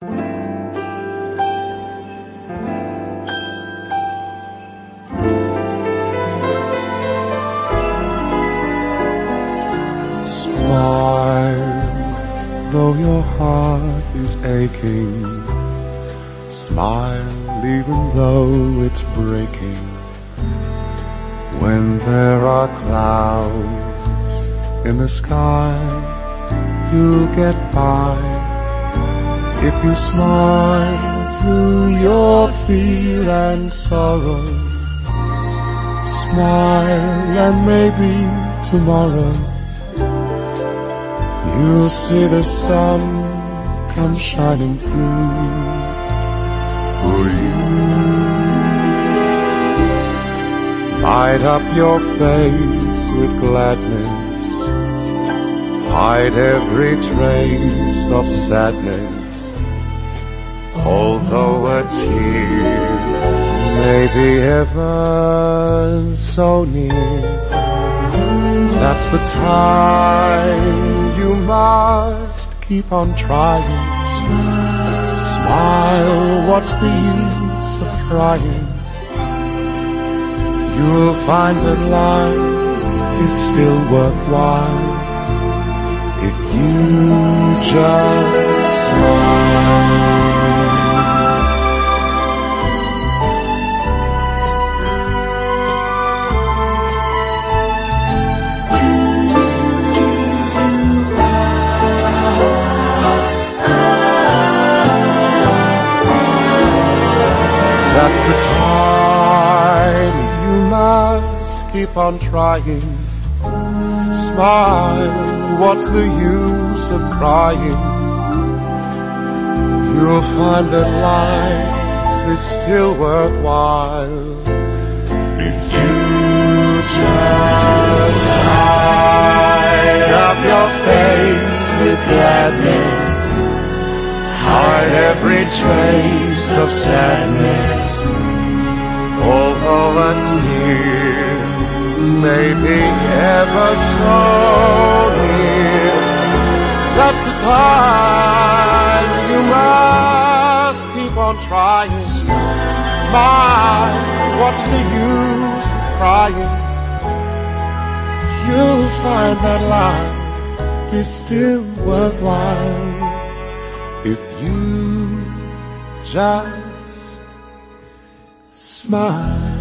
Smile, though your heart is aching. Smile, even though it's breaking. When there are clouds in the sky, you'll get by. If you smile through your fear and sorrow, smile and maybe tomorrow you'll see the sun come shining through for you. Light up your face with gladness, hide every trace of sadness. Although a tear may be ever so near, that's the time you must keep on trying. Smile, what's the use of crying? You'll find that life is still worthwhile if you just smile. That's the time you must keep on trying. Smile, what's the use of crying? You'll find that life is still worthwhile if you just hide up your face with gladness, hide every trace of sadness. Although a tear may be ever so near, that's the time you must keep on trying. Smile, what's the use of crying? You'll find that life is still worthwhile if you just smile.